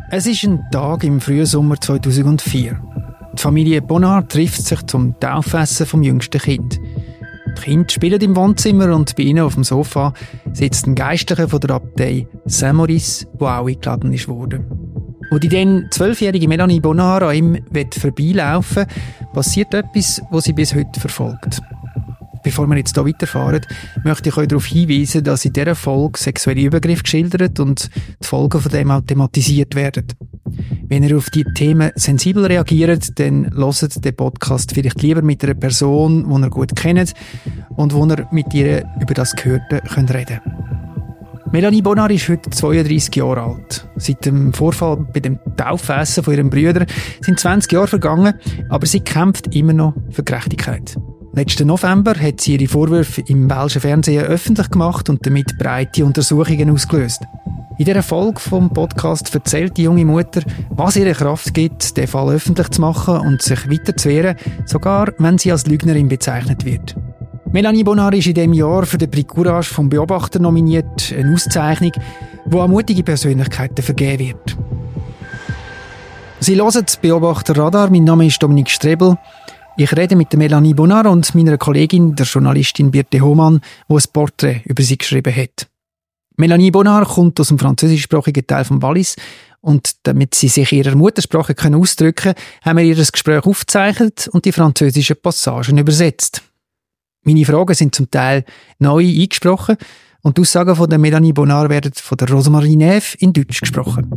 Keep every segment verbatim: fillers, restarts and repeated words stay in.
Es ist ein Tag im Frühsommer zweitausendvier. Die Familie Bonnard trifft sich zum Taufessen vom jüngsten Kind. Die Kinder spielen im Wohnzimmer und bei ihnen auf dem Sofa sitzt ein Geistlicher von der Abtei Saint-Maurice, der auch eingeladen ist worden. Als die dann zwölfjährige Melanie Bonnard an ihm vorbeilaufen will, passiert etwas, das sie bis heute verfolgt. Bevor wir jetzt hier weiterfahren, möchte ich euch darauf hinweisen, dass in dieser Folge sexuelle Übergriffe geschildert und die Folgen von dem auch thematisiert werden. Wenn ihr auf die Themen sensibel reagiert, dann hört den Podcast vielleicht lieber mit einer Person, die ihr gut kennt und wo ihr mit ihr über das Gehörte könnt reden könnt. Melanie Bonnard ist heute zweiunddreissig Jahre alt. Seit dem Vorfall bei dem Taufessen von ihrem Bruder sind zwanzig Jahre vergangen, aber sie kämpft immer noch für Gerechtigkeit. Letzten November hat sie ihre Vorwürfe im welschen Fernsehen öffentlich gemacht und damit breite Untersuchungen ausgelöst. In dieser Folge vom Podcast erzählt die junge Mutter, was ihre Kraft gibt, den Fall öffentlich zu machen und sich weiter zu wehren, sogar wenn sie als Lügnerin bezeichnet wird. Melanie Bonnard ist in diesem Jahr für den Prix Courage vom Beobachter nominiert, eine Auszeichnung, die an mutige Persönlichkeiten vergeben wird. Sie hören das Beobachter Radar, mein Name ist Dominik Strebel. Ich rede mit der Melanie Bonnard und meiner Kollegin, der Journalistin Birte Hohmann, die ein Porträt über sie geschrieben hat. Melanie Bonnard kommt aus dem französischsprachigen Teil von Wallis und damit sie sich in ihrer Muttersprache ausdrücken können, haben wir ihr das Gespräch aufgezeichnet und die französischen Passagen übersetzt. Meine Fragen sind zum Teil neu eingesprochen und die Aussagen von der Melanie Bonnard werden von der Rosemarie Neff in Deutsch gesprochen.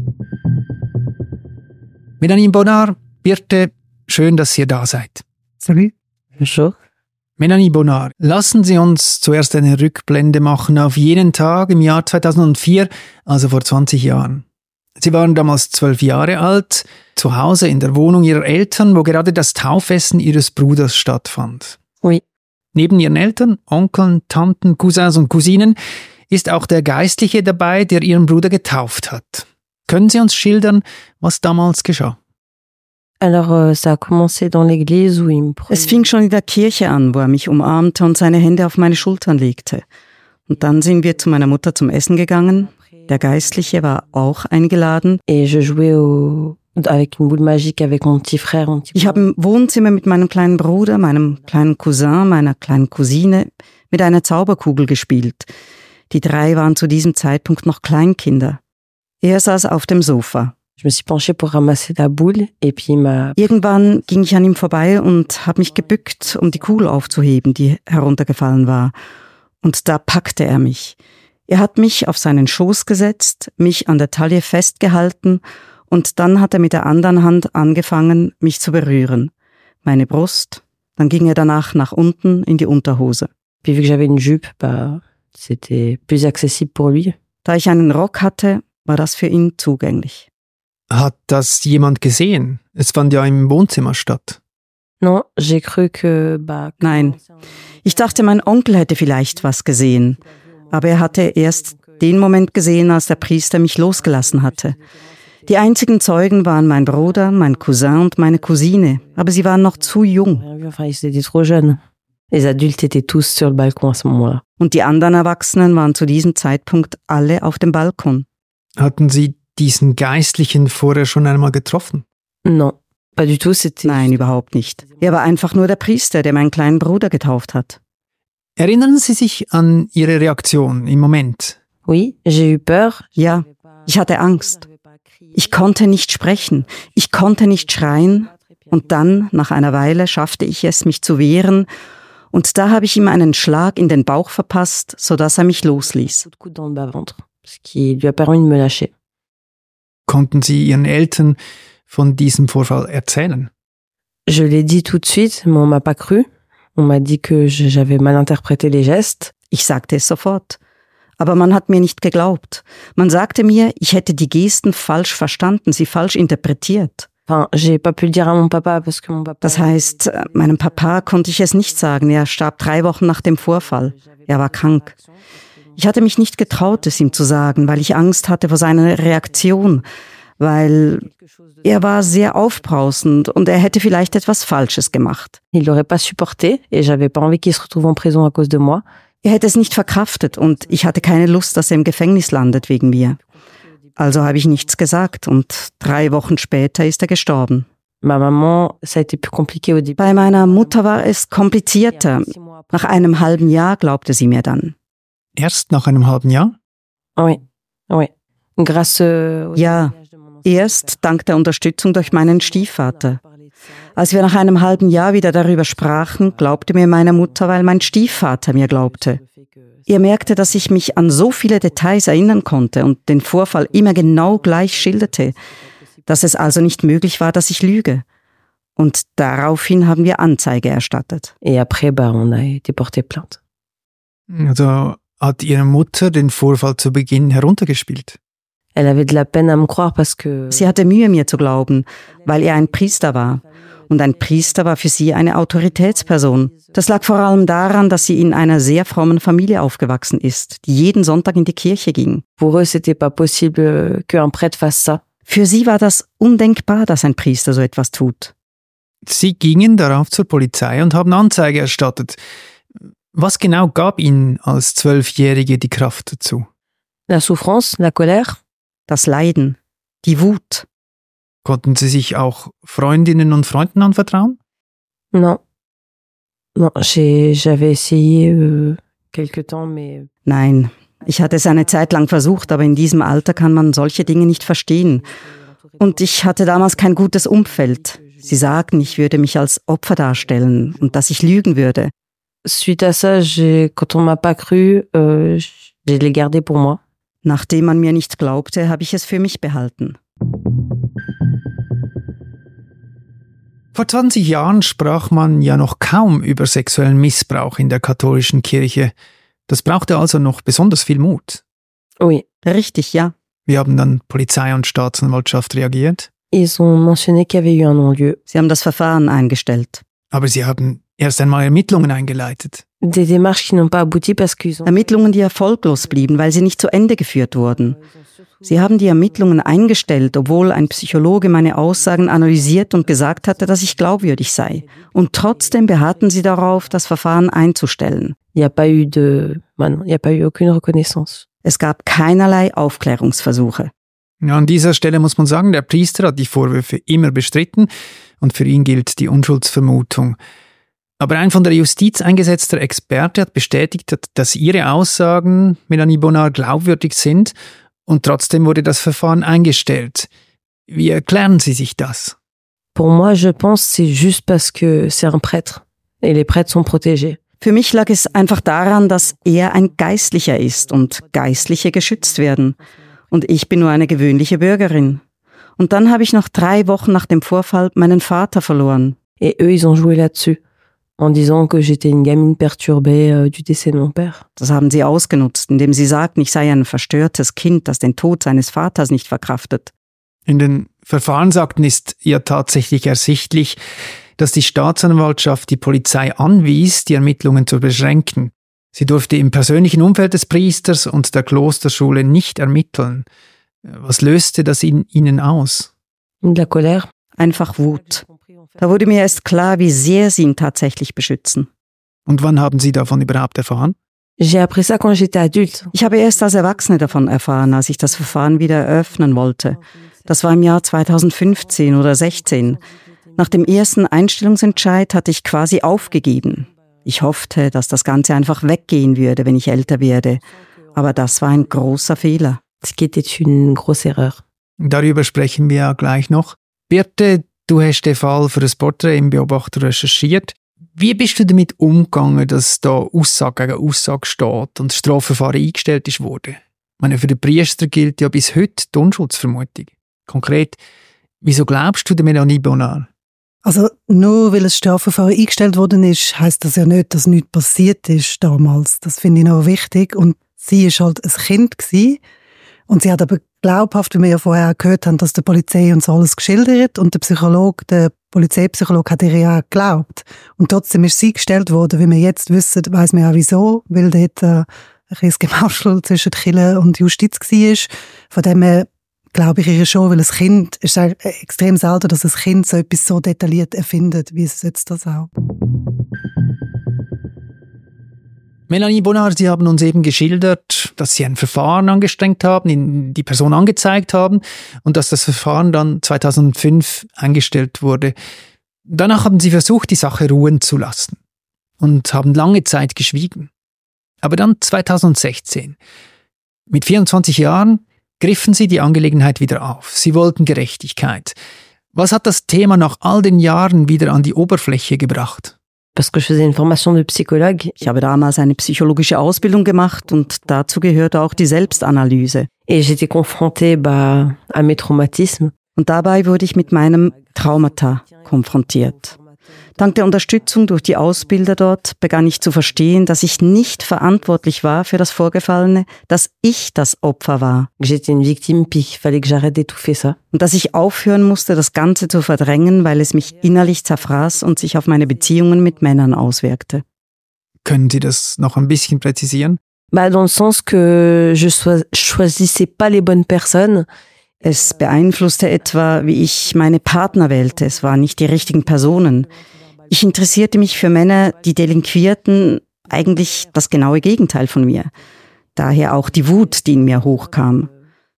Melanie Bonnard, Birte, schön, dass ihr da seid. Salut. Bonjour. Melanie Bonnard, lassen Sie uns zuerst eine Rückblende machen auf jenen Tag im Jahr zweitausendvier, also vor zwanzig Jahren. Sie waren damals zwölf Jahre alt, zu Hause in der Wohnung Ihrer Eltern, wo gerade das Taufessen Ihres Bruders stattfand. Oui. Neben Ihren Eltern, Onkeln, Tanten, Cousins und Cousinen ist auch der Geistliche dabei, der Ihren Bruder getauft hat. Können Sie uns schildern, was damals geschah? Alors, ça a commencé dans l'église où il me prenait. Es fing schon in der Kirche an, wo er mich umarmte und seine Hände auf meine Schultern legte. Und dann sind wir zu meiner Mutter zum Essen gegangen. Der Geistliche war auch eingeladen. Et je jouais au, avec une boule magique avec mon petit frère. Mon petit ich habe im Wohnzimmer mit meinem kleinen Bruder, meinem kleinen Cousin, meiner kleinen Cousine mit einer Zauberkugel gespielt. Die drei waren zu diesem Zeitpunkt noch Kleinkinder. Er saß auf dem Sofa. Je me suis penchée pour ramasser la boule et puis ma... Irgendwann ging ich an ihm vorbei und habe mich gebückt, um die Kugel aufzuheben, die heruntergefallen war. Und da packte er mich. Er hat mich auf seinen Schoß gesetzt, mich an der Taille festgehalten und dann hat er mit der anderen Hand angefangen, mich zu berühren. Meine Brust, dann ging er danach nach unten in die Unterhose. Puis vu que j'avais une jupe, bah, c'était plus accessible pour lui. Da ich einen Rock hatte, war das für ihn zugänglich. Hat das jemand gesehen? Es fand ja im Wohnzimmer statt. Non, j'ai cru que, bah, Nein, ich dachte, mein Onkel hätte vielleicht was gesehen. Aber er hatte erst den Moment gesehen, als der Priester mich losgelassen hatte. Die einzigen Zeugen waren mein Bruder, mein Cousin und meine Cousine. Aber sie waren noch zu jung. Enfin, ils étaient trop jeunes. Les adultes étaient tous sur le balcon à ce moment-là. Und die anderen Erwachsenen waren zu diesem Zeitpunkt alle auf dem Balkon. Hatten Sie diesen Geistlichen vorher schon einmal getroffen? Non, pas du tout. C'était... Nein, überhaupt nicht. Er war einfach nur der Priester, der meinen kleinen Bruder getauft hat. Erinnern Sie sich an Ihre Reaktion im Moment? Oui, j'ai eu peur. Ja, ich hatte Angst. Ich konnte nicht sprechen, ich konnte nicht schreien. Und dann, nach einer Weile, schaffte ich es, mich zu wehren. Und da habe ich ihm einen Schlag in den Bauch verpasst, sodass er mich losließ. Konnten Sie Ihren Eltern von diesem Vorfall erzählen? Je l'ai dit tout de suite, mais on m'a pas cru. On m'a dit que j'avais mal interprété les gestes. Ich sagte es sofort. Aber man hat mir nicht geglaubt. Man sagte mir, ich hätte die Gesten falsch verstanden, sie falsch interpretiert. Enfin, j'ai pas pu le dire à mon papa, parce que mon papa... Das heißt, meinem Papa konnte ich es nicht sagen. Er starb drei Wochen nach dem Vorfall. Er war krank. Ich hatte mich nicht getraut, es ihm zu sagen, weil ich Angst hatte vor seiner Reaktion, weil er war sehr aufbrausend und er hätte vielleicht etwas Falsches gemacht. Il l'aurait pas supporté et j'avais pas envie qu'il se retrouve en prison à cause de moi. Er hätte es nicht verkraftet und ich hatte keine Lust, dass er im Gefängnis landet wegen mir. Also habe ich nichts gesagt und drei Wochen später ist er gestorben. Ma maman, ça a été plus compliqué au début. Bei meiner Mutter war es komplizierter. Nach einem halben Jahr glaubte sie mir dann. Erst nach einem halben Jahr? Oui, oui. Grâce au Ja, erst dank der Unterstützung durch meinen Stiefvater. Als wir nach einem halben Jahr wieder darüber sprachen, glaubte mir meine Mutter, weil mein Stiefvater mir glaubte. Er merkte, dass ich mich an so viele Details erinnern konnte und den Vorfall immer genau gleich schilderte, dass es also nicht möglich war, dass ich lüge. Und daraufhin haben wir Anzeige erstattet. Et après, bah, on a été porté plainte. Also hat Ihre Mutter den Vorfall zu Beginn heruntergespielt? Elle avait de la peine à me croire parce que... Sie hatte Mühe, mir zu glauben, weil er ein Priester war. Und ein Priester war für sie eine Autoritätsperson. Das lag vor allem daran, dass sie in einer sehr frommen Familie aufgewachsen ist, die jeden Sonntag in die Kirche ging. Pour eux, c'était pas possible qu'un prêtre fasse ça. Für sie war das undenkbar, dass ein Priester so etwas tut. Sie gingen darauf zur Polizei und haben Anzeige erstattet. Was genau gab Ihnen als Zwölfjährige die Kraft dazu? La souffrance, la colère. Das Leiden, die Wut. Konnten Sie sich auch Freundinnen und Freunden anvertrauen? Non. Non, j'ai, j'avais essayé euh, quelque temps, mais... Nein, ich hatte es eine Zeit lang versucht, aber in diesem Alter kann man solche Dinge nicht verstehen. Und ich hatte damals kein gutes Umfeld. Sie sagten, ich würde mich als Opfer darstellen und dass ich lügen würde. Suite à ça, j'ai, quand on m'a pas cru, euh, j'ai les gardé pour moi. Nachdem man mir nicht glaubte, habe ich es für mich behalten. Vor zwanzig Jahren sprach man ja noch kaum über sexuellen Missbrauch in der katholischen Kirche. Das brauchte also noch besonders viel Mut. Oui. Richtig, ja. Wie haben dann Polizei und Staatsanwaltschaft reagiert? Ils ont mentionné qu'il y avait eu un non-lieu. Sie haben das Verfahren eingestellt. Aber sie haben erst einmal Ermittlungen eingeleitet. Des démarches qui n'ont pas abouti parce qu'ils ont... Ermittlungen, die erfolglos blieben, weil sie nicht zu Ende geführt wurden. Sie haben die Ermittlungen eingestellt, obwohl ein Psychologe meine Aussagen analysiert und gesagt hatte, dass ich glaubwürdig sei. Und trotzdem beharrten sie darauf, das Verfahren einzustellen. Il y a pas eu de... Il y a pas eu aucune reconnaissance. Es gab keinerlei Aufklärungsversuche. Ja, an dieser Stelle muss man sagen, der Priester hat die Vorwürfe immer bestritten und für ihn gilt die Unschuldsvermutung. Aber ein von der Justiz eingesetzter Experte hat bestätigt, dass ihre Aussagen, Melanie Bonnard, glaubwürdig sind und trotzdem wurde das Verfahren eingestellt. Wie erklären Sie sich das? Pour moi, je pense, c'est juste parce que c'est un prêtre et les prêtres sont protégés. Für mich lag es einfach daran, dass er ein Geistlicher ist und Geistliche geschützt werden. Und ich bin nur eine gewöhnliche Bürgerin. Und dann habe ich noch drei Wochen nach dem Vorfall meinen Vater verloren. Et eux, ils ont joué là-dessus, en disant que j'étais une gamine perturbée euh, du décès de mon père. Das haben sie ausgenutzt, indem sie sagten, ich sei ein verstörtes Kind, das den Tod seines Vaters nicht verkraftet. In den Verfahrensakten ist ja tatsächlich ersichtlich, dass die Staatsanwaltschaft die Polizei anwies, die Ermittlungen zu beschränken. Sie durfte im persönlichen Umfeld des Priesters und der Klosterschule nicht ermitteln. Was löste das in Ihnen aus? De la colère. Einfach Wut. Da wurde mir erst klar, wie sehr sie ihn tatsächlich beschützen. Und wann haben Sie davon überhaupt erfahren? J'ai appris ça quand j'étais adulte. Ich habe erst als Erwachsene davon erfahren, als ich das Verfahren wieder eröffnen wollte. Das war im Jahr zweitausendfünfzehn oder sechzehn. Nach dem ersten Einstellungsentscheid hatte ich quasi aufgegeben. Ich hoffte, dass das Ganze einfach weggehen würde, wenn ich älter werde. Aber das war ein großer Fehler. Ce qui était une grosse erreur. Darüber sprechen wir ja gleich noch. Birte, du hast den Fall für das Porträt im Beobachter recherchiert. Wie bist du damit umgegangen, dass da Aussage gegen Aussage steht und das Strafverfahren eingestellt ist worden? Ich meine, für den Priester gilt ja bis heute die Unschuldsvermutung. Konkret, wieso glaubst du der Melanie Bonnard? Also nur weil ein Strafverfahren eingestellt worden ist, heisst das ja nicht, dass nichts passiert ist damals. Das finde ich noch wichtig. Und sie war halt ein Kind gewesen. Und sie hat aber glaubhaft, wie wir ja vorher gehört haben, dass der Polizei uns alles geschildert und der Psychologe, der Polizeipsychologe hat ihr ja auch geglaubt. Und trotzdem ist sie gestellt worden, wie wir jetzt wissen, weiss man ja wieso, weil dort äh, ein kleines Gemauschel zwischen Kirche und Justiz war. Von dem her glaube ich ihr schon, weil ein Kind, es ist extrem selten, dass ein Kind so etwas so detailliert erfindet, wie es jetzt das auch. Melanie Bonhar, Sie haben uns eben geschildert, dass Sie ein Verfahren angestrengt haben, die Person angezeigt haben und dass das Verfahren dann zweitausendfünf eingestellt wurde. Danach haben Sie versucht, die Sache ruhen zu lassen und haben lange Zeit geschwiegen. Aber dann zweitausendsechzehn, mit vierundzwanzig Jahren, griffen Sie die Angelegenheit wieder auf. Sie wollten Gerechtigkeit. Was hat das Thema nach all den Jahren wieder an die Oberfläche gebracht? Parce que je faisais une formation de psychologue. Ich habe damals eine psychologische Ausbildung gemacht und dazu gehörte auch die Selbstanalyse. Et j'étais confrontée bah, à mes traumatismes. Und dabei wurde ich mit meinem Traumata konfrontiert. Dank der Unterstützung durch die Ausbilder dort begann ich zu verstehen, dass ich nicht verantwortlich war für das Vorgefallene, dass ich das Opfer war. J'étais une victime, puis il fallait que j'arrête d'étouffer ça. Und dass ich aufhören musste, das Ganze zu verdrängen, weil es mich innerlich zerfraß und sich auf meine Beziehungen mit Männern auswirkte. Können Sie das noch ein bisschen präzisieren? Bah, dans le sens que je choisissais pas les bonnes personnes. Es beeinflusste etwa, wie ich meine Partner wählte. Es waren nicht die richtigen Personen. Ich interessierte mich für Männer, die delinquierten, eigentlich das genaue Gegenteil von mir. Daher auch die Wut, die in mir hochkam.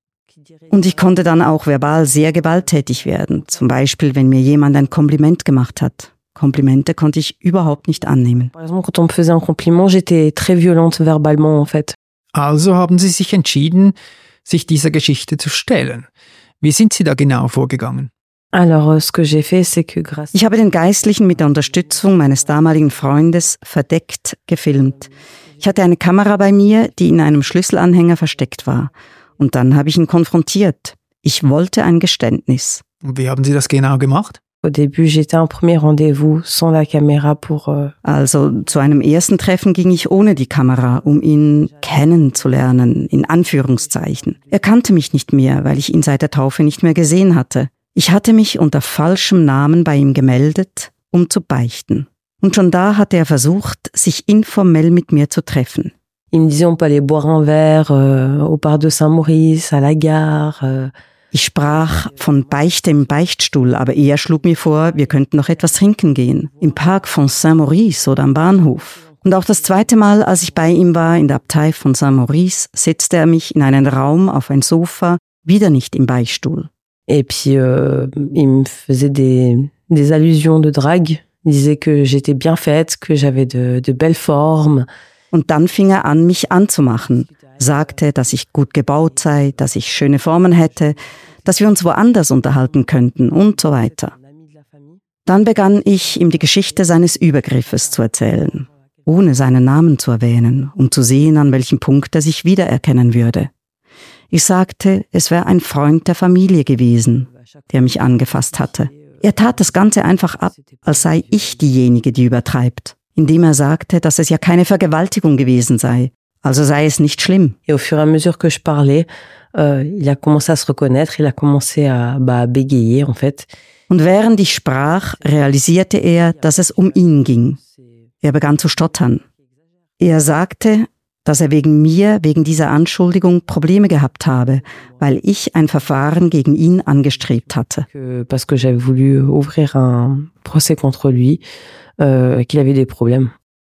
Und ich konnte dann auch verbal sehr gewalttätig werden. Zum Beispiel, wenn mir jemand ein Kompliment gemacht hat. Komplimente konnte ich überhaupt nicht annehmen. Par exemple, quand on me faisait un compliment, j'étais très violente verbalement, en fait. Also haben Sie sich entschieden, sich dieser Geschichte zu stellen. Wie sind Sie da genau vorgegangen? Alors, ce que j'ai fait, c'est que grâce Ich habe den Geistlichen mit der Unterstützung meines damaligen Freundes verdeckt gefilmt. Ich hatte eine Kamera bei mir, die in einem Schlüsselanhänger versteckt war. Und dann habe ich ihn konfrontiert. Ich wollte ein Geständnis. Und wie haben Sie das genau gemacht? Au début, j'étais un premier rendez-vous sans la caméra pour... Euh Also zu einem ersten Treffen ging ich ohne die Kamera, um ihn kennenzulernen, in Anführungszeichen. Er kannte mich nicht mehr, weil ich ihn seit der Taufe nicht mehr gesehen hatte. Ich hatte mich unter falschem Namen bei ihm gemeldet, um zu beichten. Und schon da hatte er versucht, sich informell mit mir zu treffen. Il me disait, on peut aller boire un verre euh, au Parc de Saint-Maurice, à la gare. Euh. Ich sprach von Beichte im Beichtstuhl, aber er schlug mir vor, wir könnten noch etwas trinken gehen. Im Park von Saint-Maurice oder am Bahnhof. Und auch das zweite Mal, als ich bei ihm war, in der Abtei von Saint-Maurice, setzte er mich in einen Raum auf ein Sofa, wieder nicht im Beichtstuhl. Et puis, euh, il me faisait des, des allusions de drague. Il disait que j'étais bien faite, que j'avais de, de belles formes. Und dann fing er an, mich anzumachen. Sagte, dass ich gut gebaut sei, dass ich schöne Formen hätte, dass wir uns woanders unterhalten könnten und so weiter. Dann begann ich, ihm die Geschichte seines Übergriffes zu erzählen, ohne seinen Namen zu erwähnen, um zu sehen, an welchem Punkt er sich wiedererkennen würde. Ich sagte, es wäre ein Freund der Familie gewesen, der mich angefasst hatte. Er tat das Ganze einfach ab, als sei ich diejenige, die übertreibt, indem er sagte, dass es ja keine Vergewaltigung gewesen sei, also sei es nicht schlimm. Et au fur et à mesure que je parlais, euh, il a commencé à se reconnaître, il a commencé à bah, bégayer en fait. Und während ich sprach, realisierte er, dass es um ihn ging. Er begann zu stottern. Er sagte, dass er wegen mir, wegen dieser Anschuldigung Probleme gehabt habe, weil ich ein Verfahren gegen ihn angestrebt hatte. Parce que j'avais voulu ouvrir un procès contre lui, euh, qu'il avait des problèmes.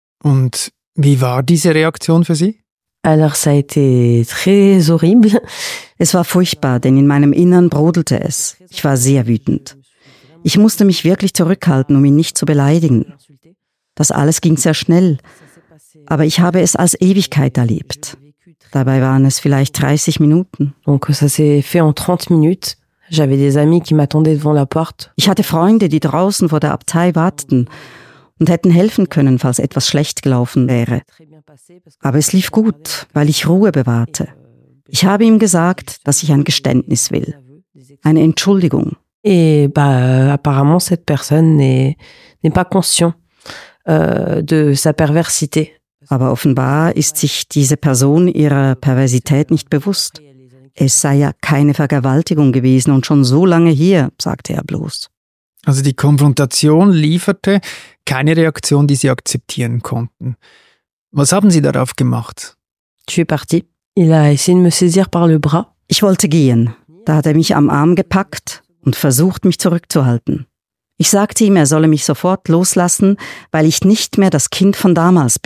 Und wie war diese Reaktion für Sie? Alors ça a été très horrible. Es war furchtbar, denn in meinem Innern brodelte es. Ich war sehr wütend. Ich musste mich wirklich zurückhalten, um ihn nicht zu beleidigen. Das alles ging sehr schnell. Aber ich habe es als Ewigkeit erlebt. Dabei waren es vielleicht dreißig Minuten. Donc ça s'est fait en trente minutes. J'avais des amis qui m'attendaient devant la porte. Ich hatte Freunde, die draußen vor der Abtei warteten und hätten helfen können, falls etwas schlecht gelaufen wäre. Aber es lief gut, weil ich Ruhe bewahrte. Ich habe ihm gesagt, dass ich ein Geständnis will. Eine Entschuldigung. Et bah apparemment cette personne n'est n'est pas conscient euh, de sa perversité. Aber offenbar ist sich diese Person ihrer Perversität nicht bewusst. Es sei ja keine Vergewaltigung gewesen und schon so lange her, sagte er bloß. Also die Konfrontation lieferte keine Reaktion, die Sie akzeptieren konnten. Was haben Sie darauf gemacht? Je suis partie. Il a essayé de me saisir par le bras. Ich wollte gehen. Da hat er mich am Arm gepackt und versucht, mich zurückzuhalten. Ich sagte ihm, er solle mich sofort loslassen, weil ich nicht mehr das Kind von damals bin.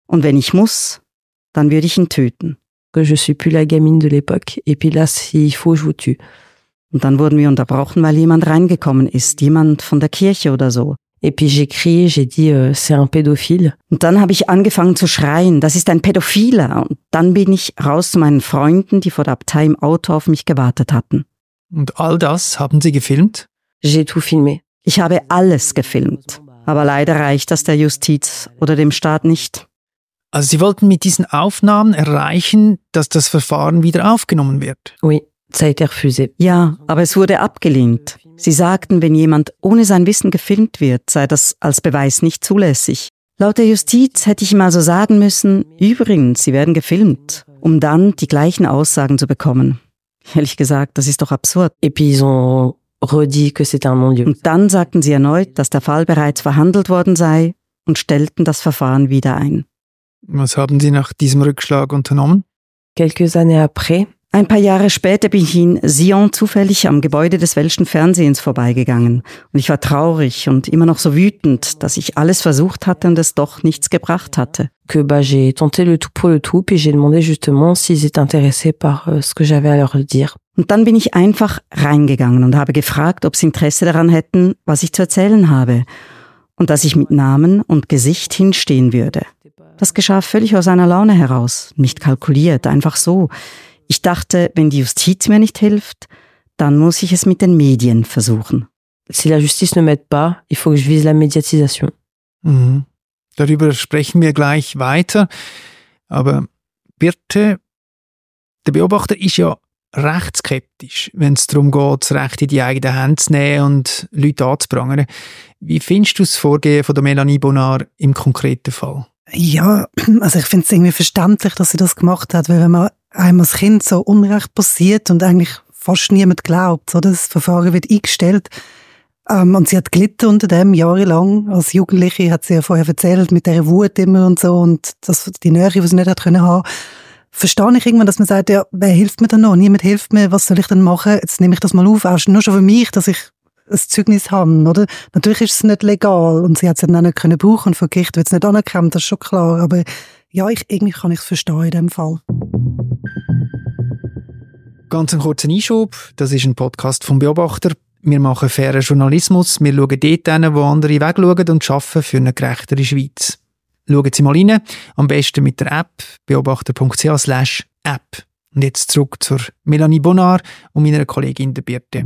Und wenn ich muss, dann würde ich ihn töten. Que je suis plus la gamine de l'époque. Et puis là, s'il faut, je vous tue. Und dann wurden wir unterbrochen, weil jemand reingekommen ist, jemand von der Kirche oder so. Et puis j'ai crié, j'ai dit, euh, c'est un pédophile. Und dann habe ich angefangen zu schreien, das ist ein Pädophiler. Und dann bin ich raus zu meinen Freunden, die vor der Abtei im Auto auf mich gewartet hatten. Und all das haben Sie gefilmt? J'ai tout filmé. Ich habe alles gefilmt. Aber leider reicht das der Justiz oder dem Staat nicht. Also Sie wollten mit diesen Aufnahmen erreichen, dass das Verfahren wieder aufgenommen wird? Oui, ça a été refusé. Ja, aber es wurde abgelehnt. Sie sagten, wenn jemand ohne sein Wissen gefilmt wird, sei das als Beweis nicht zulässig. Laut der Justiz hätte ich ihm also sagen müssen, übrigens, Sie werden gefilmt, um dann die gleichen Aussagen zu bekommen. Ehrlich gesagt, das ist doch absurd. Et puis ils ont redit que c'était un non-lieu. Und dann sagten sie erneut, dass der Fall bereits verhandelt worden sei und stellten das Verfahren wieder ein. Was haben Sie nach diesem Rückschlag unternommen? Quelques années après, Ein paar Jahre später bin ich in Sion zufällig am Gebäude des welschen Fernsehens vorbeigegangen. Und ich war traurig und immer noch so wütend, dass ich alles versucht hatte und es doch nichts gebracht hatte. que bah, j'ai tenté le tout pour le tout, puis j'ai demandé justement s'ils étaient intéressés par euh, ce que j'avais à leur dire. Und dann bin ich einfach reingegangen und habe gefragt, ob sie Interesse daran hätten, was ich zu erzählen habe. Und dass ich mit Namen und Gesicht hinstehen würde. Das geschah völlig aus einer Laune heraus, nicht kalkuliert, einfach so. Ich dachte, wenn die Justiz mir nicht hilft, dann muss ich es mit den Medien versuchen. Si la justice ne m'aide pas, il faut que je vise la médiatisation. Mhm. Darüber sprechen wir gleich weiter. Aber Birte, der Beobachter ist ja recht skeptisch, wenn es darum geht, das Recht in die eigenen Hände zu nehmen und Leute anzuprangern. Wie findest du das Vorgehen von der Melanie Bonard im konkreten Fall? Ja, also ich finde es irgendwie verständlich, dass sie das gemacht hat, weil wenn man einem als Kind so Unrecht passiert und eigentlich fast niemand glaubt, oder? Das Verfahren wird eingestellt, ähm, und sie hat gelitten unter dem jahrelang. Als Jugendliche hat sie ja vorher erzählt, mit dieser Wut immer und so und das, die Nähe, die sie nicht hat können haben. Verstehe ich irgendwann, dass man sagt, ja, wer hilft mir denn noch? Niemand hilft mir, was soll ich denn machen? Jetzt nehme ich das mal auf, auch nur schon für mich, dass ich ein Zeugnis habe, oder? Natürlich ist es nicht legal und sie hat es dann auch nicht können brauchen und vor Gericht wird es nicht anerkannt, das ist schon klar, aber ja, ich, irgendwie kann ich es verstehen in dem Fall. Ganz einen kurzen Einschub, das ist ein Podcast vom Beobachter. Wir machen fairen Journalismus, wir schauen dort hin, wo andere wegschauen und arbeiten für eine gerechtere Schweiz. Schauen Sie mal rein, am besten mit der App beobachter.ch slash App. Und jetzt zurück zur Melanie Bonard und meiner Kollegin der Birte.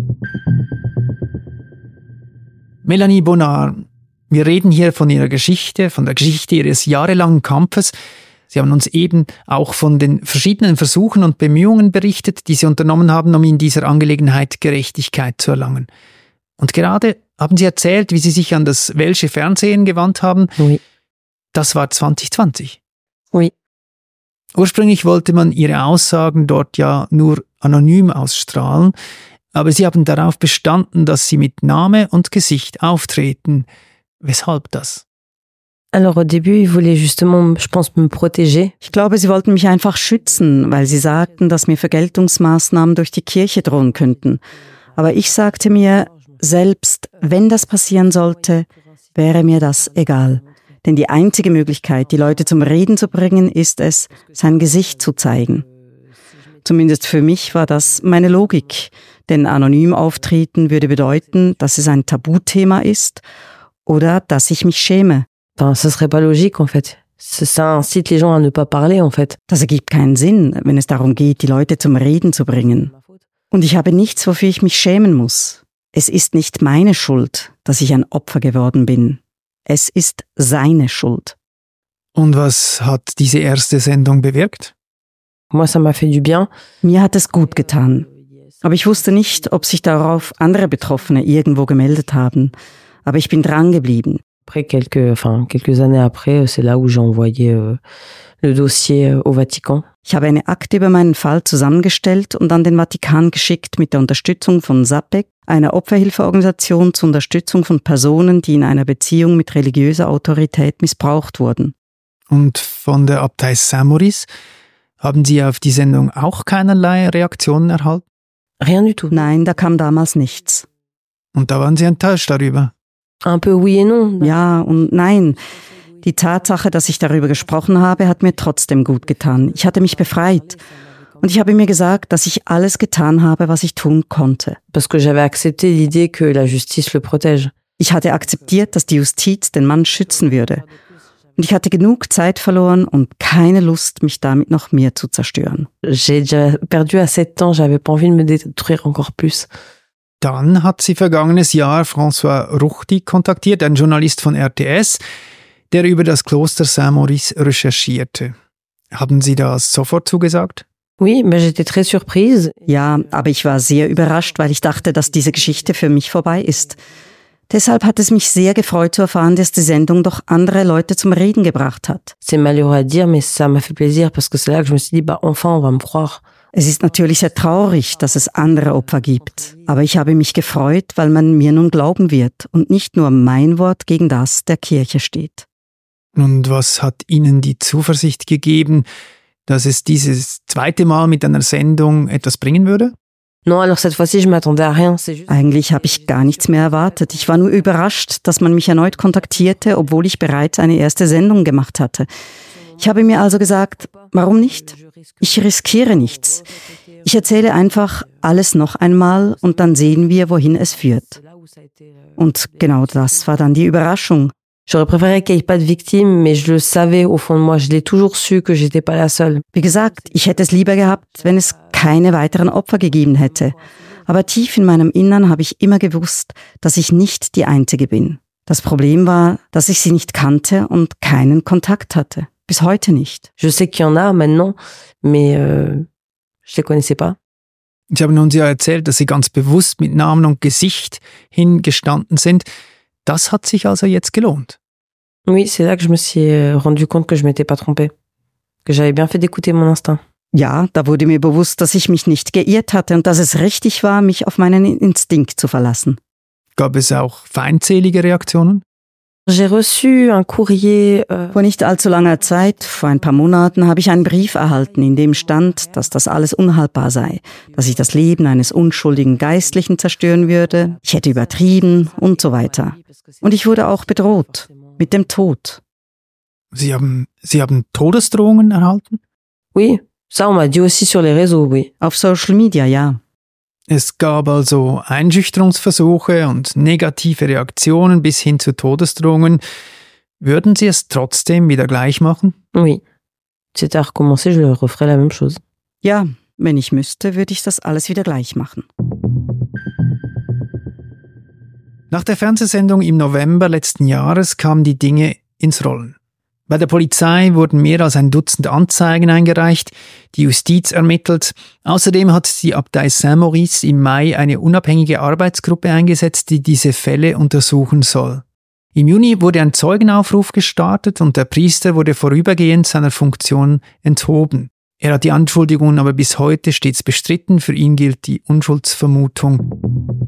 Melanie Bonard, wir reden hier von ihrer Geschichte, von der Geschichte ihres jahrelangen Kampfes. Sie haben uns eben auch von den verschiedenen Versuchen und Bemühungen berichtet, die Sie unternommen haben, um in dieser Angelegenheit Gerechtigkeit zu erlangen. Und gerade haben Sie erzählt, wie Sie sich an das welsche Fernsehen gewandt haben. Oui. Das war zwanzig zwanzig. Oui. Ursprünglich wollte man Ihre Aussagen dort ja nur anonym ausstrahlen, aber Sie haben darauf bestanden, dass Sie mit Name und Gesicht auftreten. Weshalb das? Alors au début, ils voulaient justement, je pense, me protéger. Ich glaube, sie wollten mich einfach schützen, weil sie sagten, dass mir Vergeltungsmaßnahmen durch die Kirche drohen könnten. Aber ich sagte mir, selbst wenn das passieren sollte, wäre mir das egal. Denn die einzige Möglichkeit, die Leute zum Reden zu bringen, ist es, sein Gesicht zu zeigen. Zumindest für mich war das meine Logik. Denn anonym auftreten würde bedeuten, dass es ein Tabuthema ist oder dass ich mich schäme. Enfin, ce serait pas logique, en fait. Ça incite les gens à ne pas parler, en fait. Das ergibt keinen Sinn, wenn es darum geht, die Leute zum Reden zu bringen. Und ich habe nichts, wofür ich mich schämen muss. Es ist nicht meine Schuld, dass ich ein Opfer geworden bin. Es ist seine Schuld. Und was hat diese erste Sendung bewirkt? Moi, ça m'a fait du bien. Mir hat es gut getan. Aber ich wusste nicht, ob sich darauf andere Betroffene irgendwo gemeldet haben. Aber ich bin dran geblieben. Après quelques, enfin, quelques années après, c'est là où j'ai envoyé euh, le dossier euh, au Vatican. Ich habe eine Akte über meinen Fall zusammengestellt und an den Vatikan geschickt mit der Unterstützung von S A P E C, einer Opferhilfeorganisation zur Unterstützung von Personen, die in einer Beziehung mit religiöser Autorität missbraucht wurden. Und von der Abtei Saint-Maurice haben Sie auf die Sendung auch keinerlei Reaktionen erhalten? Rien du tout. Nein, da kam damals nichts. Und da waren Sie enttäuscht darüber? Un peu oui et non. Ja und nein. Die Tatsache, dass ich darüber gesprochen habe, hat mir trotzdem gut getan. Ich hatte mich befreit. Und ich habe mir gesagt, dass ich alles getan habe, was ich tun konnte. Parce que j'avais accepté l'idée que la justice le protège. Ich hatte akzeptiert, dass die Justiz den Mann schützen würde. Und ich hatte genug Zeit verloren und keine Lust, mich damit noch mehr zu zerstören. J'ai déjà perdu assez de temps, j'avais pas envie de me détruire encore plus. Dann hat sie vergangenes Jahr François Ruchti kontaktiert, ein Journalist von R T S, der über das Kloster Saint-Maurice recherchierte. Haben Sie das sofort zugesagt? Oui, mais j'étais très surprise. Ja, aber ich war sehr überrascht, weil ich dachte, dass diese Geschichte für mich vorbei ist. Deshalb hat es mich sehr gefreut zu erfahren, dass die Sendung doch andere Leute zum Reden gebracht hat. C'est malheureux à dire, mais ça m'a fait plaisir, parce que c'est là que je me suis dit, bah enfin, on va me croire. Es ist natürlich sehr traurig, dass es andere Opfer gibt. Aber ich habe mich gefreut, weil man mir nun glauben wird und nicht nur mein Wort gegen das der Kirche steht. Und was hat Ihnen die Zuversicht gegeben, dass es dieses zweite Mal mit einer Sendung etwas bringen würde? Non, alors cette fois-ci, je m'attendais à rien. C'est juste... Eigentlich habe ich gar nichts mehr erwartet. Ich war nur überrascht, dass man mich erneut kontaktierte, obwohl ich bereits eine erste Sendung gemacht hatte. Ich habe mir also gesagt, warum nicht? Ich riskiere nichts. Ich erzähle einfach alles noch einmal und dann sehen wir, wohin es führt. Und genau das war dann die Überraschung. J'aurais préféré qu'il n'y ait pas de victime, mais je le savais au fond de moi. Je l'ai toujours su que j'étais pas la seule. Wie gesagt, ich hätte es lieber gehabt, wenn es keine weiteren Opfer gegeben hätte. Aber tief in meinem Innern habe ich immer gewusst, dass ich nicht die Einzige bin. Das Problem war, dass ich sie nicht kannte und keinen Kontakt hatte. Bis heute nicht. Je sais qu'il y en a maintenant, mais euh, je les connaissais pas. Sie haben uns ja erzählt, dass Sie ganz bewusst mit Namen und Gesicht hingestanden sind. Das hat sich also jetzt gelohnt. Oui, c'est là que je me suis rendu compte que je m'étais pas trompée. Que j'avais bien fait d'écouter mon instinct. Ja, da wurde mir bewusst, dass ich mich nicht geirrt hatte und dass es richtig war, mich auf meinen Instinkt zu verlassen. Gab es auch feindselige Reaktionen? J'ai reçu un courrier. Euh Vor nicht allzu langer Zeit, vor ein paar Monaten, habe ich einen Brief erhalten, in dem stand, dass das alles unhaltbar sei, dass ich das Leben eines unschuldigen Geistlichen zerstören würde, ich hätte übertrieben und so weiter. Und ich wurde auch bedroht mit dem Tod. Sie haben, Sie haben Todesdrohungen erhalten? Oui, ça on m'a dit aussi sur les réseaux, oui. Auf Social Media, ja. Es gab also Einschüchterungsversuche und negative Reaktionen bis hin zu Todesdrohungen. Würden Sie es trotzdem wieder gleich machen? Oui. C'était à recommencer, je referais la même chose. Ja, wenn ich müsste, würde ich das alles wieder gleich machen. Nach der Fernsehsendung im November letzten Jahres kamen die Dinge ins Rollen. Bei der Polizei wurden mehr als ein Dutzend Anzeigen eingereicht, die Justiz ermittelt. Außerdem hat die Abtei Saint-Maurice im Mai eine unabhängige Arbeitsgruppe eingesetzt, die diese Fälle untersuchen soll. Im Juni wurde ein Zeugenaufruf gestartet und der Priester wurde vorübergehend seiner Funktion enthoben. Er hat die Anschuldigungen aber bis heute stets bestritten. Für ihn gilt die Unschuldsvermutung.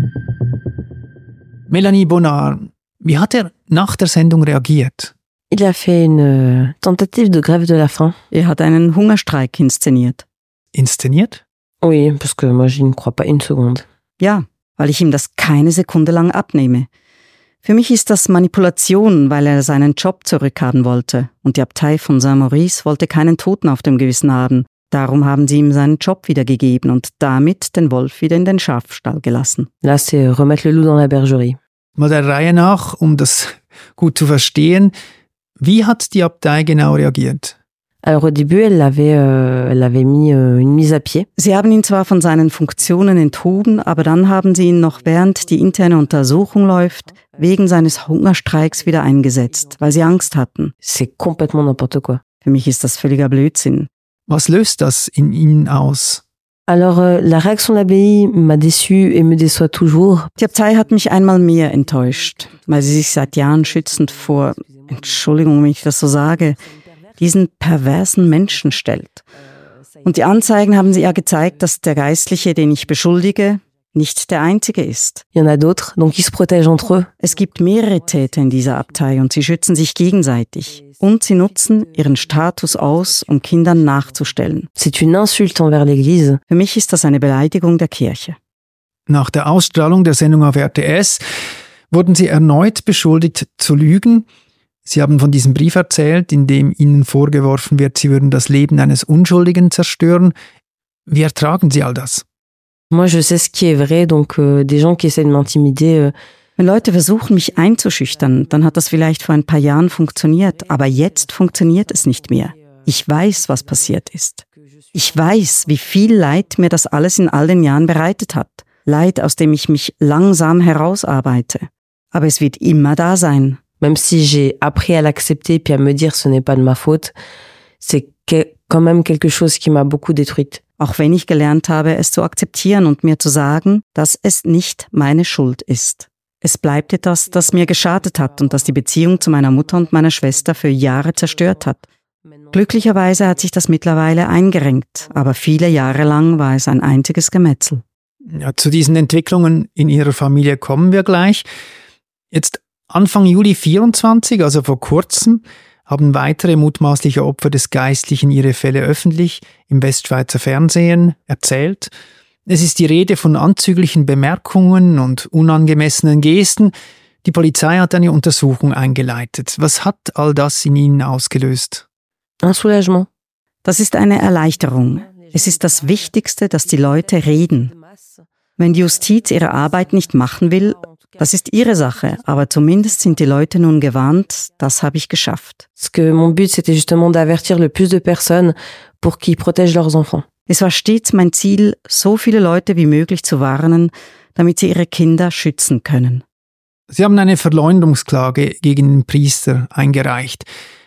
Melanie Bonnard, wie hat er nach der Sendung reagiert? Il a fait une tentative de grève de la faim. Er hat einen Hungerstreik inszeniert. Inszeniert? Oui, parce que moi je ne crois pas une seconde. Ja, weil ich ihm das keine Sekunde lang abnehme. Für mich ist das Manipulation, weil er seinen Job zurückhaben wollte. Und die Abtei von Saint-Maurice wollte keinen Toten auf dem Gewissen haben. Darum haben sie ihm seinen Job wiedergegeben und damit den Wolf wieder in den Schafstall gelassen. Là, c'est remettre le loup dans la bergerie. Mal der Reihe nach, um das gut zu verstehen. Wie hat die Abtei genau reagiert? Alors au début, elle l'avait, euh, elle avait mis euh, une mise à pied. Sie haben ihn zwar von seinen Funktionen enthoben, aber dann haben sie ihn noch während die interne Untersuchung läuft, wegen seines Hungerstreiks wieder eingesetzt, weil sie Angst hatten. C'est complètement n'importe quoi. Für mich ist das völliger Blödsinn. Was löst das in Ihnen aus? Alors, euh, la réaction de l'abbaye m'a déçue et me déçoit toujours. Die Abtei hat mich einmal mehr enttäuscht, weil sie sich seit Jahren schützend vor, Entschuldigung, wenn ich das so sage, diesen perversen Menschen stellt. Und die Anzeigen haben sie ja gezeigt, dass der Geistliche, den ich beschuldige, nicht der einzige ist. Il y en a d'autres, donc ils se protègent entre eux. Es gibt mehrere Täter in dieser Abtei und sie schützen sich gegenseitig. Und sie nutzen ihren Status aus, um Kindern nachzustellen. C'est une insulte envers l'Église. Für mich ist das eine Beleidigung der Kirche. Nach der Ausstrahlung der Sendung auf R T S wurden Sie erneut beschuldigt zu lügen. Sie haben von diesem Brief erzählt, in dem Ihnen vorgeworfen wird, Sie würden das Leben eines Unschuldigen zerstören. Wie ertragen Sie all das? Moi, je sais ce qui est vrai, donc euh, des gens qui essaient de m'intimider. Euh, Wenn Leute versuchen, mich einzuschüchtern, dann hat das vielleicht vor ein paar Jahren funktioniert, aber jetzt funktioniert es nicht mehr. Ich weiß, was passiert ist. Ich weiß, wie viel Leid mir das alles in all den Jahren bereitet hat. Leid, aus dem ich mich langsam herausarbeite. Aber es wird immer da sein. Même si j'ai appris à l'accepter puis à me dire ce n'est pas de ma faute, c'est que, quand même quelque chose qui m'a beaucoup détruite. Auch wenn ich gelernt habe, es zu akzeptieren und mir zu sagen, dass es nicht meine Schuld ist. Es bleibt etwas, das mir geschadet hat und das die Beziehung zu meiner Mutter und meiner Schwester für Jahre zerstört hat. Glücklicherweise hat sich das mittlerweile eingerenkt, aber viele Jahre lang war es ein einziges Gemetzel. Ja, zu diesen Entwicklungen in Ihrer Familie kommen wir gleich. Jetzt Anfang Juli vierundzwanzig, also vor kurzem, haben weitere mutmaßliche Opfer des Geistlichen ihre Fälle öffentlich im Westschweizer Fernsehen erzählt. Es ist die Rede von anzüglichen Bemerkungen und unangemessenen Gesten. Die Polizei hat eine Untersuchung eingeleitet. Was hat all das in Ihnen ausgelöst? Un soulagement. Das ist eine Erleichterung. Es ist das Wichtigste, dass die Leute reden. Wenn die Justiz ihre Arbeit nicht machen will, das ist ihre Sache, aber zumindest sind die Leute nun gewarnt, das habe ich geschafft. Parce que mon but, c'était justement d'avertir le plus de personnes pour qu'ils protègent leurs enfants. Es war stets mein Ziel, so viele Leute wie möglich zu warnen, damit sie ihre Kinder schützen können. Sie haben eine Verleumdungsklage gegen den Priester eingereicht.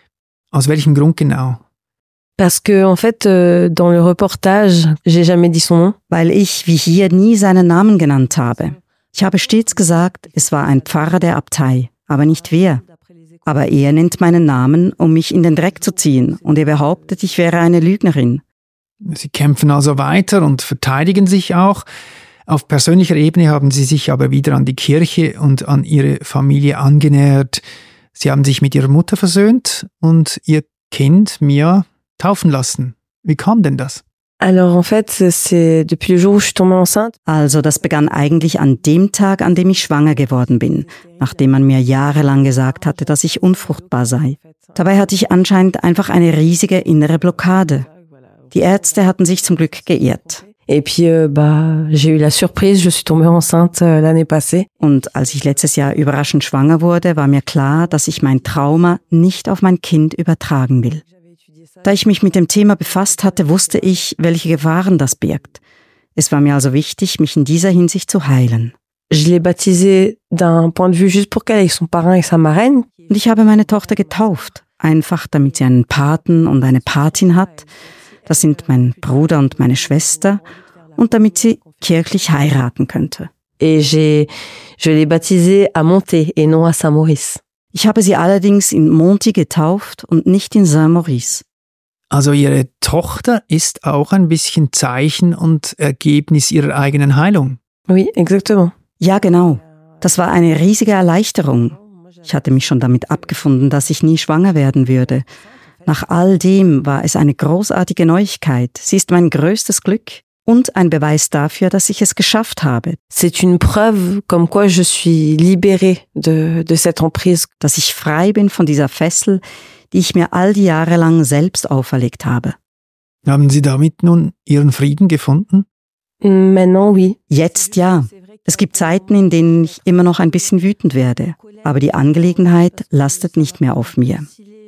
Aus welchem Grund genau? Parce que, en fait, euh, dans le reportage, j'ai jamais dit son nom. Weil ich, wie hier, nie seinen Namen genannt habe. Ich habe stets gesagt, es war ein Pfarrer der Abtei, aber nicht wer. Aber er nennt meinen Namen, um mich in den Dreck zu ziehen, und er behauptet, ich wäre eine Lügnerin. Sie kämpfen also weiter und verteidigen sich auch. Auf persönlicher Ebene haben Sie sich aber wieder an die Kirche und an Ihre Familie angenähert. Sie haben sich mit Ihrer Mutter versöhnt und Ihr Kind, Mia, taufen lassen. Wie kam denn das? Alors en fait, c'est depuis le jour où je suis tombée enceinte. Also das begann eigentlich an dem Tag, an dem ich schwanger geworden bin, nachdem man mir jahrelang gesagt hatte, dass ich unfruchtbar sei. Dabei hatte ich anscheinend einfach eine riesige innere Blockade. Die Ärzte hatten sich zum Glück geirrt. Et puis, euh, bah, j'ai eu la surprise, je suis tombée enceinte euh, l'année passée. Und als ich letztes Jahr überraschend schwanger wurde, war mir klar, dass ich mein Trauma nicht auf mein Kind übertragen will. Da ich mich mit dem Thema befasst hatte, wusste ich, welche Gefahren das birgt. Es war mir also wichtig, mich in dieser Hinsicht zu heilen. Je l'ai baptisée d'un point de vue juste pour qu'elle ait son parrain et sa marraine. Und ich habe meine Tochter getauft, einfach damit sie einen Paten und eine Patin hat. Das sind mein Bruder und meine Schwester, und damit sie kirchlich heiraten könnte. Et j'ai, je l'ai baptisée à Monté et non à Saint-Maurice. Ich habe sie allerdings in Monty getauft und nicht in Saint-Maurice. Also Ihre Tochter ist auch ein bisschen Zeichen und Ergebnis Ihrer eigenen Heilung. Oui, exactement. Ja, genau. Das war eine riesige Erleichterung. Ich hatte mich schon damit abgefunden, dass ich nie schwanger werden würde. Nach all dem war es eine großartige Neuigkeit. Sie ist mein größtes Glück und ein Beweis dafür, dass ich es geschafft habe. C'est une preuve comme quoi je suis libérée de, de cette emprise. Dass ich frei bin von dieser Fessel, die ich mir all die Jahre lang selbst auferlegt habe. Haben Sie damit nun Ihren Frieden gefunden? Maintenant, oui. Jetzt ja. Es gibt Zeiten, in denen ich immer noch ein bisschen wütend werde, aber die Angelegenheit lastet nicht mehr auf mir.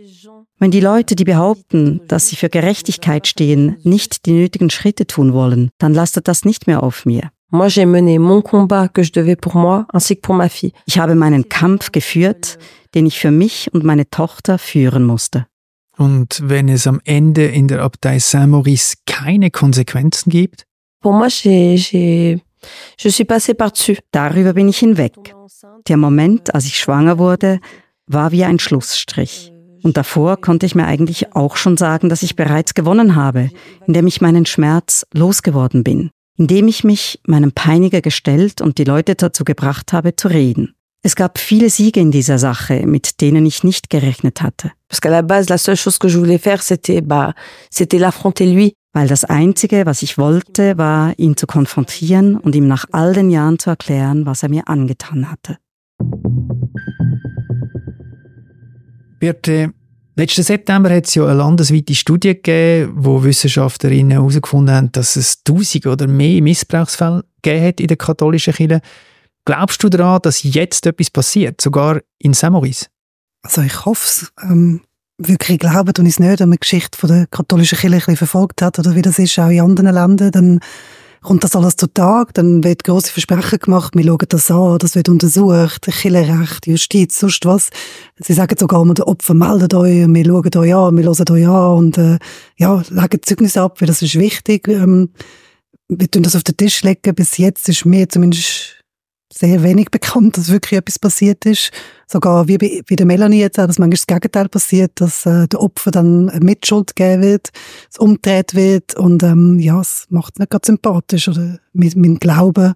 Wenn die Leute, die behaupten, dass sie für Gerechtigkeit stehen, nicht die nötigen Schritte tun wollen, dann lastet das nicht mehr auf mir. Moi, j'ai mené mon combat que je devais pour moi, ainsi que pour ma fille. Ich habe meinen Kampf geführt, den ich für mich und meine Tochter führen musste. Und wenn es am Ende in der Abtei Saint-Maurice keine Konsequenzen gibt? Pour moi, j'ai, j'ai, je suis passée par-dessus. Darüber bin ich hinweg. Der Moment, als ich schwanger wurde, war wie ein Schlussstrich. Und davor konnte ich mir eigentlich auch schon sagen, dass ich bereits gewonnen habe, indem ich meinen Schmerz losgeworden bin, indem ich mich meinem Peiniger gestellt und die Leute dazu gebracht habe, zu reden. Es gab viele Siege in dieser Sache, mit denen ich nicht gerechnet hatte. Parce qu'à la base, la seule chose que je voulais faire, c'était, bah, c'était l'affronter lui. Weil das Einzige, was ich wollte, war, ihn zu konfrontieren und ihm nach all den Jahren zu erklären, was er mir angetan hatte. Birte, letzten September hat es ja eine landesweite Studie gegeben, wo Wissenschaftlerinnen herausgefunden haben, dass es tausend oder mehr Missbrauchsfälle gegeben hat in der katholischen Kirche. Glaubst du daran, dass jetzt etwas passiert, sogar in Saint-Maurice? Also ich hoffe es. Ähm, wirklich glauben tue ich es nicht, wenn man die Geschichte von der katholischen Kirche ein bisschen verfolgt hat oder wie das ist auch in anderen Ländern, dann kommt das alles zu Tag, dann wird grosse Versprechen gemacht, wir schauen das an, das wird untersucht, Kirchenrecht, Justiz, sonst was. Sie sagen sogar, der Opfer meldet euch, wir schauen euch an, wir hören euch an und äh, ja, legen Zeugnis ab, weil das ist wichtig. Ähm, wir tun das auf den Tisch legen. Bis jetzt ist mir zumindest sehr wenig bekannt, dass wirklich etwas passiert ist. Sogar wie bei, bei der Melanie jetzt auch, dass manchmal das Gegenteil passiert, dass äh, der Opfer dann eine Mitschuld gegeben wird, es umgedreht wird und ähm, ja, es macht es nicht gerade sympathisch. Oder mein, mein Glaube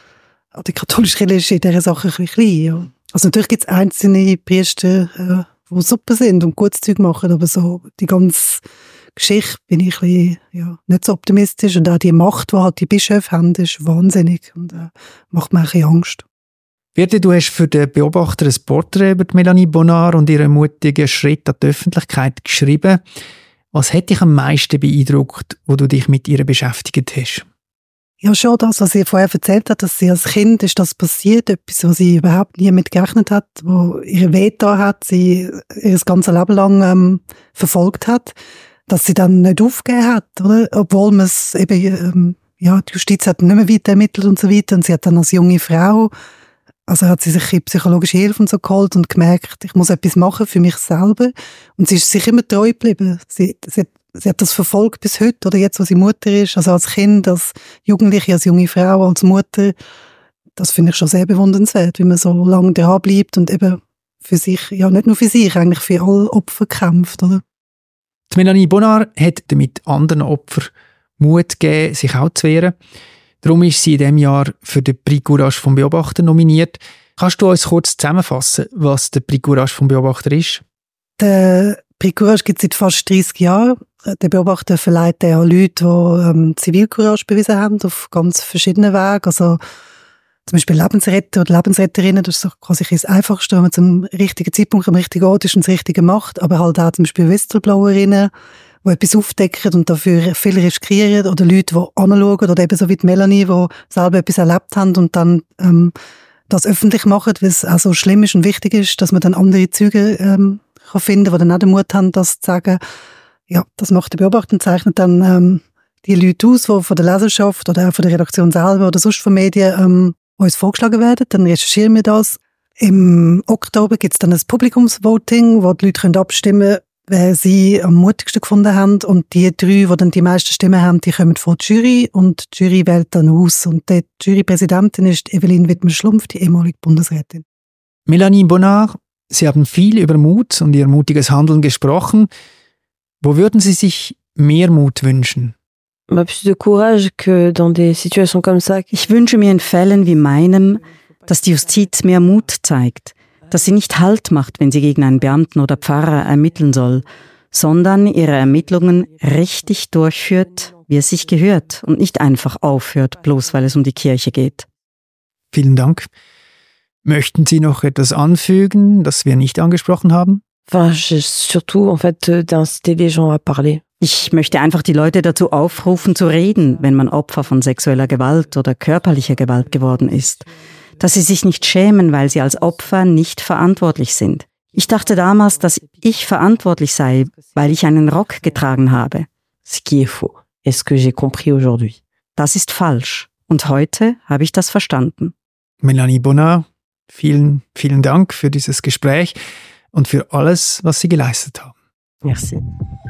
an die katholische Kirche ist in dieser Sache ein bisschen klein. Ja. Also natürlich gibt es einzelne Priester, äh, die super sind und gutes Zeug machen, aber so die ganze Geschichte bin ich ein bisschen, ja, nicht so optimistisch. Und auch die Macht, die halt die Bischöfe haben, ist wahnsinnig und äh, macht mir ein bisschen Angst. Birte, du hast für den Beobachter ein Porträt über Melanie Bonard und ihren mutigen Schritt an die Öffentlichkeit geschrieben. Was hat dich am meisten beeindruckt, wo du dich mit ihr beschäftigt hast? Ja, schon das, was sie vorher erzählt hat, dass sie als Kind ist das passiert, etwas, was sie überhaupt nie mit gerechnet hat, wo ihr weh da hat, sie ihr ganzes Leben lang ähm, verfolgt hat, dass sie dann nicht aufgegeben hat, oder? Obwohl man es eben, ähm, ja, die Justiz hat nicht mehr weiter ermittelt und so weiter und sie hat dann als junge Frau, also hat sie sich psychologische Hilfe und so geholt und gemerkt, ich muss etwas machen für mich selber und sie ist sich immer treu geblieben. Sie, sie, hat, sie hat das verfolgt bis heute, oder jetzt, wo sie Mutter ist, also als Kind, als Jugendliche, als junge Frau, als Mutter, das finde ich schon sehr bewundernswert, wie man so lange dran bleibt und eben für sich, ja nicht nur für sich, eigentlich für alle Opfer kämpft, oder? Die Melanie Bonard hat damit anderen Opfern Mut gegeben, sich auch zu wehren. Darum ist sie in diesem Jahr für den Prix Courage vom Beobachter nominiert. Kannst du uns kurz zusammenfassen, was der Prix Courage vom Beobachter ist? Der Prix Courage gibt es seit fast dreissig Jahren. Der Beobachter verleiht den an Leute, die ähm, Zivilcourage bewiesen haben, auf ganz verschiedenen Wegen. Also zum Beispiel Lebensretter oder Lebensretterinnen, das ist so quasi das Einfachste, wenn man zum richtigen Zeitpunkt am richtigen Ort ist und das Richtige macht. Aber halt auch zum Beispiel Whistleblowerinnen, die etwas aufdecken und dafür viel riskieren. Oder Leute, die anschauen, oder eben so wie die Melanie, die selber etwas erlebt haben und dann ähm, das öffentlich machen, weil es auch so schlimm ist und wichtig ist, dass man dann andere Zeugen ähm, kann finden, die dann auch den Mut haben, das zu sagen. Ja, das macht der Beobachter und zeichnet dann ähm, die Leute aus, die von der Leserschaft oder auch von der Redaktion selber oder sonst von Medien ähm, uns vorgeschlagen werden. Dann recherchieren wir das. Im Oktober gibt es dann ein Publikumsvoting, wo die Leute können abstimmen können, wer sie am mutigsten gefunden haben. Und die drei, die dann die meisten Stimmen haben, die kommen vor die Jury und die Jury wählt dann aus. Und die Jurypräsidentin ist Evelyn Wittmer-Schlumpf, die ehemalige Bundesrätin. Melanie Bonard, Sie haben viel über Mut und Ihr mutiges Handeln gesprochen. Wo würden Sie sich mehr Mut wünschen? Plus de courage que dans des situations comme ça. Ich wünsche mir in Fällen wie meinem, dass die Justiz mehr Mut zeigt, dass sie nicht Halt macht, wenn sie gegen einen Beamten oder Pfarrer ermitteln soll, sondern ihre Ermittlungen richtig durchführt, wie es sich gehört und nicht einfach aufhört, bloß weil es um die Kirche geht. Vielen Dank. Möchten Sie noch etwas anfügen, das wir nicht angesprochen haben? Enfin, je, surtout, en fait, d'inciter les gens à parler. Ich möchte einfach die Leute dazu aufrufen, zu reden, wenn man Opfer von sexueller Gewalt oder körperlicher Gewalt geworden ist. Dass sie sich nicht schämen, weil sie als Opfer nicht verantwortlich sind. Ich dachte damals, dass ich verantwortlich sei, weil ich einen Rock getragen habe. Ce qui est faux. Est-ce que j'ai compris aujourd'hui? Das ist falsch. Und heute habe ich das verstanden. Melanie Bonard, vielen, vielen Dank für dieses Gespräch und für alles, was Sie geleistet haben. Merci.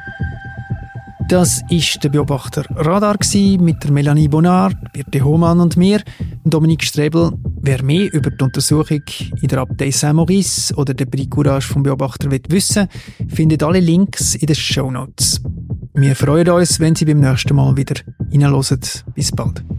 Das war der Beobachter Radar mit der Melanie Bonard, Birte Hohmann und mir, Dominique Strebel. Wer mehr über die Untersuchung in der Abtei Saint-Maurice oder den Prix Courage vom Beobachter wissen will, findet alle Links in den Shownotes. Wir freuen uns, wenn Sie beim nächsten Mal wieder reinhören. Bis bald.